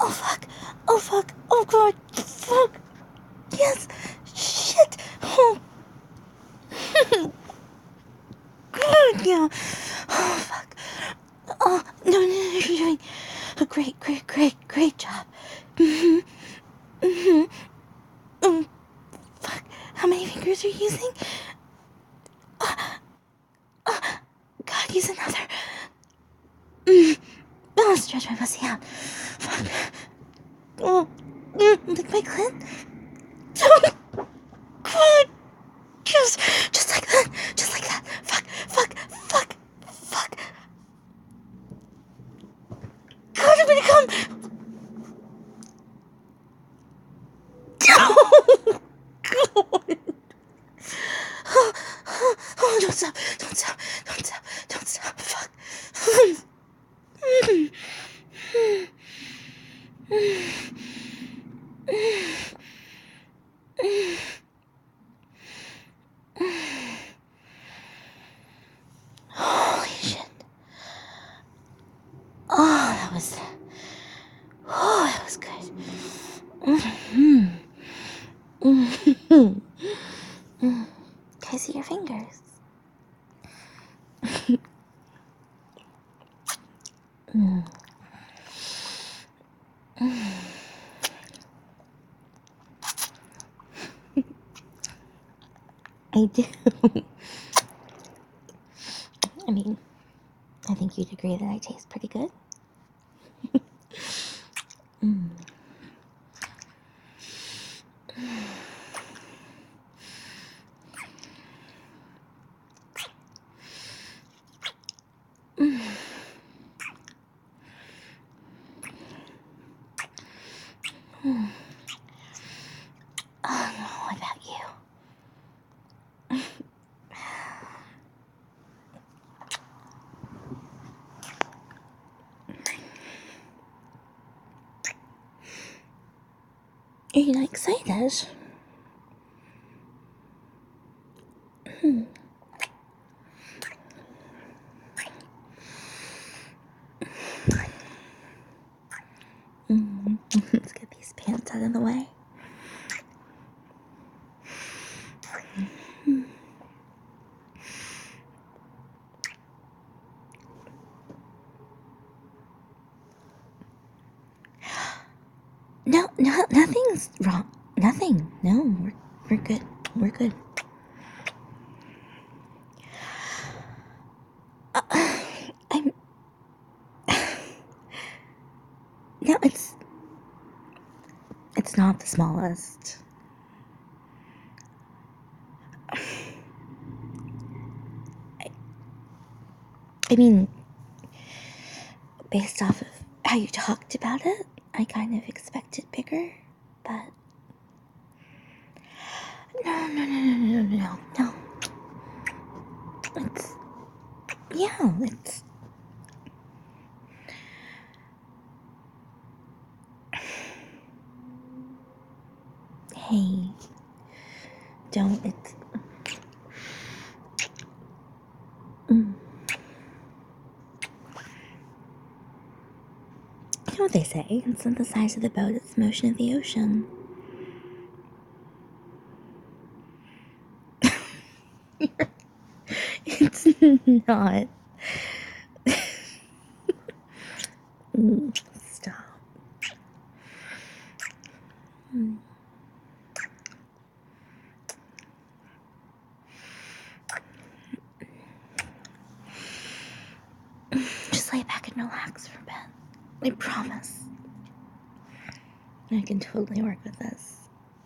Oh fuck. Oh fuck. Oh god. Fuck. Yes. Shit. Oh. God, yeah. Oh fuck. Oh, no, you're doing a great job. Fuck. How many fingers are you using? God, use another. Oh, stretch my pussy out. Fuck. Oh, lick my clit. God, just like that. Just like that. Fuck. God, I'm gonna come. Oh, God. Oh, don't stop. Fuck. Holy shit. Oh, that was good. Can I see your fingers? I do. I mean, I think you'd agree that I taste pretty good. Oh, what about you? Are you not excited? Let's get these pants out of the way. No, nothing's wrong. Nothing. No, we're good. We're good. I'm. No, it's not the smallest. I mean, based off of how you talked about it, I kind of expected bigger, but no. It's hey, don't it's. You know what they say? It's not the size of the boat; it's the motion of the ocean. It's not. Stop. Just lay back and relax for a bit. I promise. I can totally work with this.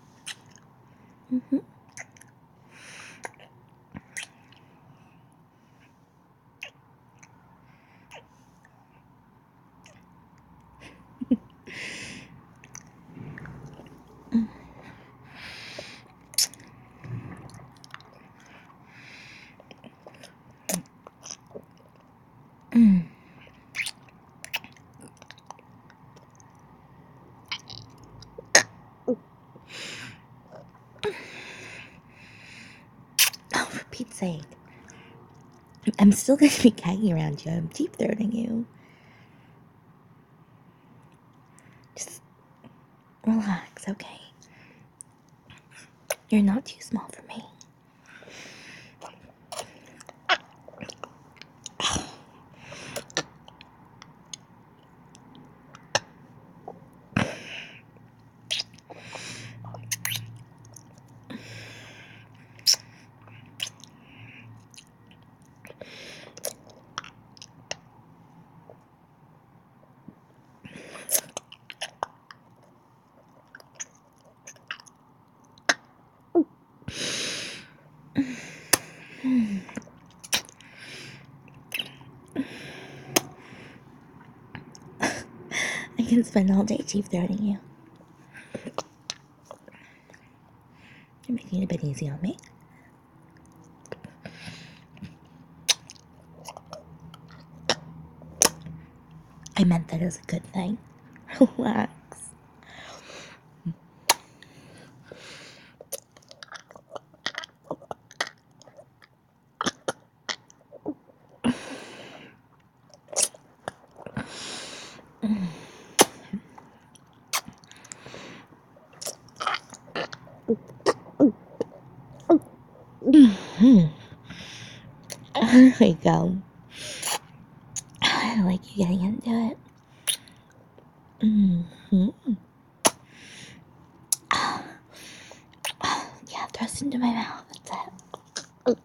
Oh, for Pete's sake. I'm still going to be gagging around you. I'm deep throating you. Just Relax, okay? You're not too small for me. I can spend all day deep throating you. You're making it a bit easy on me. I meant that as a good thing. Relax. There we go. I like you getting into it. Yeah, thrust into my mouth. That's it.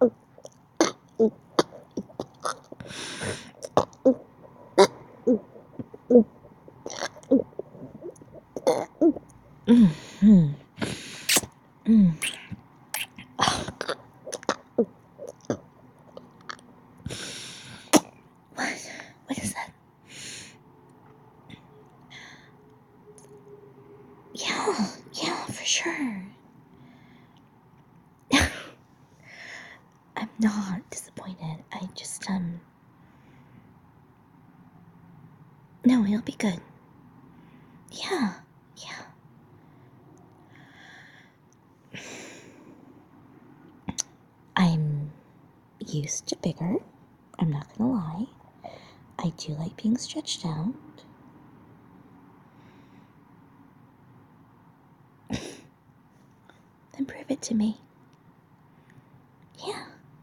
What is that? Yeah, for sure. I'm not disappointed. I just, no, it'll be good. Yeah. I'm used to bigger. I'm not gonna lie. I do like being stretched out. Then prove it to me. Yeah.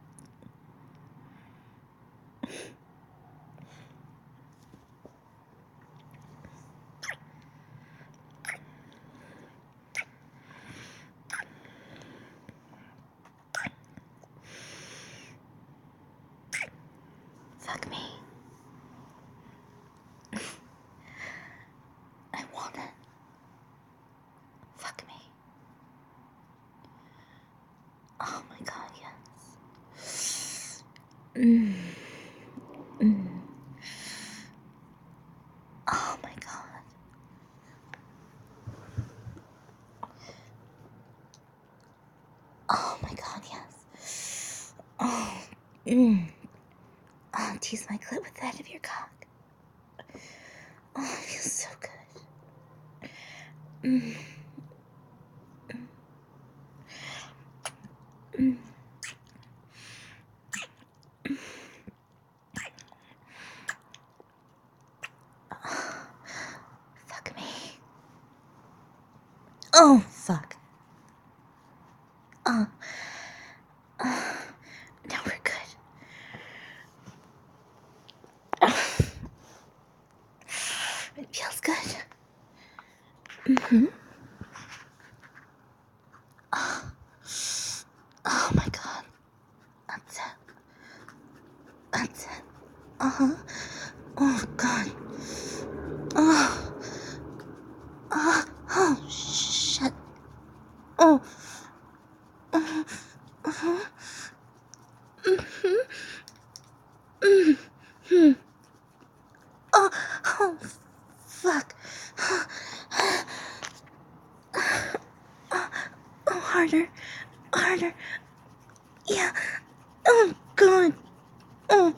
Fuck me. I want it. Fuck me. Oh my god, yes. Oh my god. Oh my god, yes. Oh, oh, tease my clit with the head of your cock. Oh, it feels so good. Fuck me. Oh, fuck. Now we're good. It feels good. Oh my god. That's it. That's it. Uh-huh. Oh god. Oh. Oh, shit. Oh. Oh, fuck. Oh, harder. Harder. Yeah. Oh, God. Oh.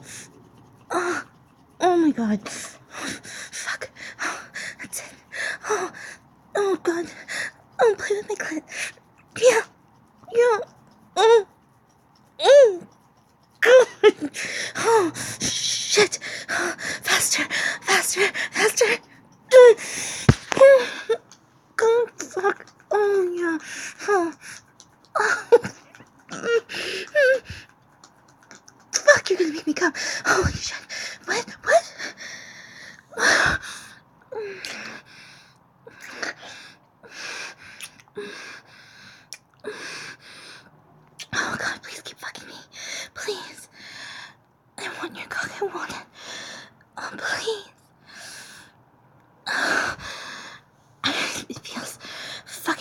Oh my god. Fuck. Oh, that's it. Oh god. Oh, play with my clit. Yeah. Oh. God. Oh, shit. Faster.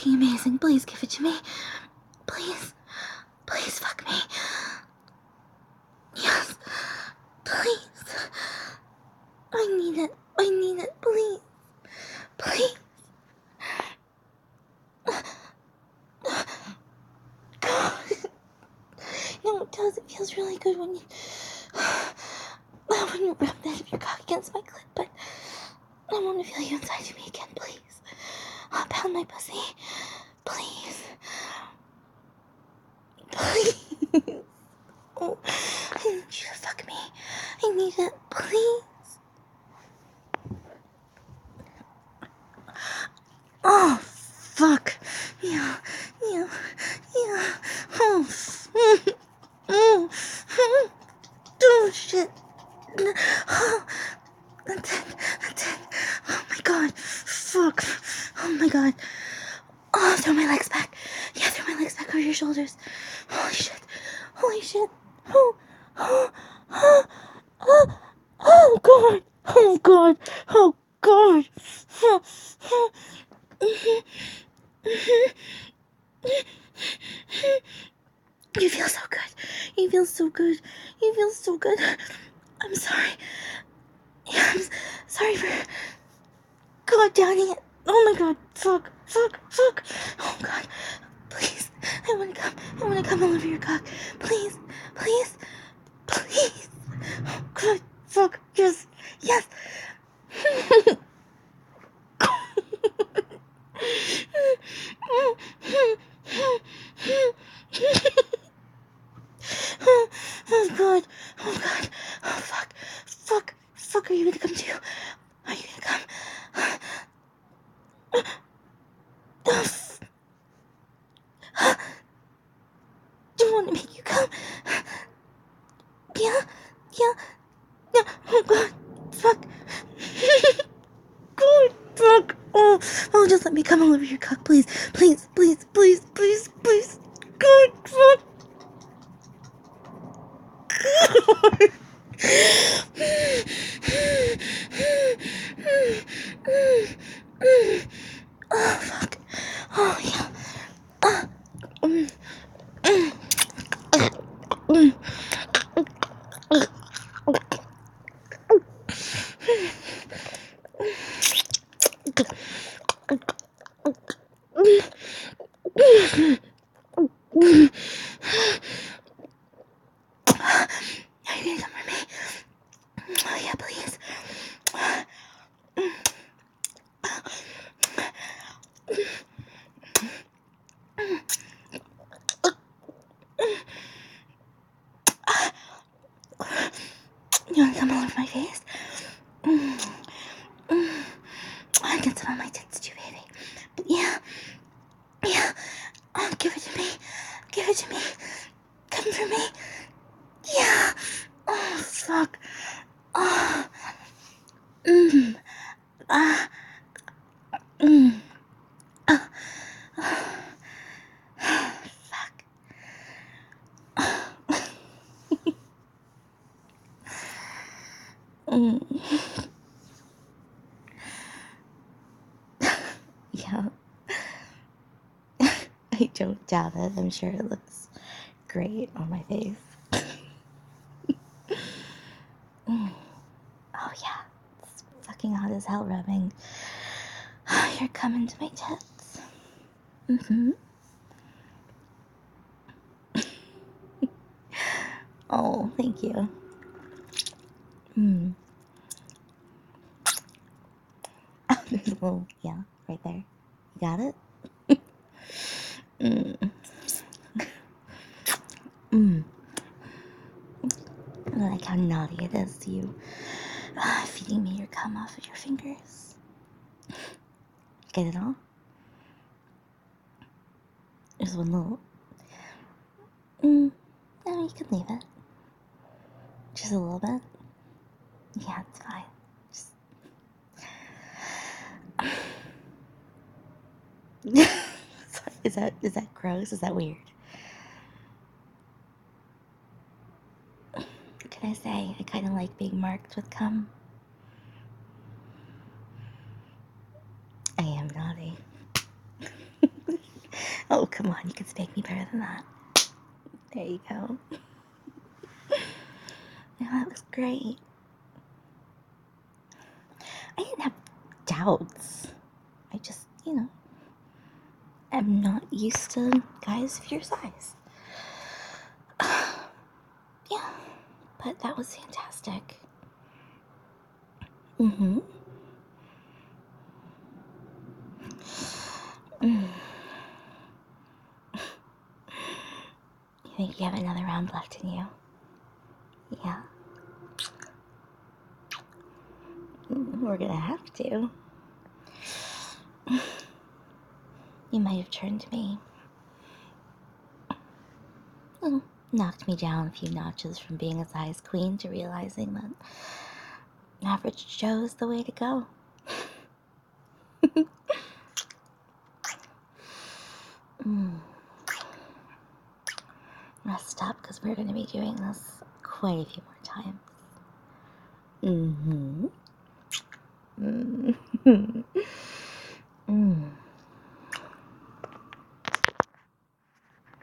fucking amazing. Please give it to me. Please. Please fuck me. Yes. Please. I need it. I need it. Please. Please. God. You know, it does. It feels really good when you rub that of your cock against my clit, but I want to feel you inside of me again, please. Pound my pussy. Please. Please. Oh, I need you to fuck me. I need it, please. Oh, fuck. Yeah. Oh, oh, shit. Oh, that's it. Oh my god. Fuck. Oh my god. Oh, throw my legs back. Yeah, throw my legs back over your shoulders. Holy shit. Oh, god. Oh, god. Oh, god. You feel so good. You feel so good. I'm sorry. Yeah, I'm sorry for God downing it. Oh my god. Fuck. Oh god. Please. I wanna come all over your cock. Please. Oh god. Fuck. Yes. Oh god. Oh fuck. Are you gonna come too? Are you gonna come? Do you want to make you come? Yeah. Oh god. Fuck. God. Fuck. Oh, just let me come all over your cock, please. Please. God. Fuck. Oh fuck. Oh yeah. Are you gonna come for me? Oh yeah, please. You wanna come all over my face? I can smell my tits too, baby. But yeah. Oh, give it to me. Come for me. Yeah. Oh, fuck. Oh. Fuck. Yeah. I don't doubt it. I'm sure it looks great on my face. Oh yeah. It's fucking hot as hell rubbing. You're coming to my tits. Oh, thank you. There's a little, yeah, right there. You got it? I like how naughty it is, you feeding me your cum off of your fingers. Get it all? There's one little. No, you can leave it. Just a little bit. Yeah, it's fine. Sorry, is that gross? Is that weird? Can I say I kind of like being marked with cum? I am naughty. come on, you can spank me better than that. There you go. Yeah, that was great. I didn't have doubts. I just, am not used to guys of your size. Yeah, but that was fantastic. Mm-hmm. You think you have another round left in you? Yeah. We're gonna have to. You might have turned me. Knocked me down a few notches from being a size queen to realizing that average Joe is the way to go. Rest up, because we're going to be doing this quite a few more times. Mm-hmm. Mm-hmm.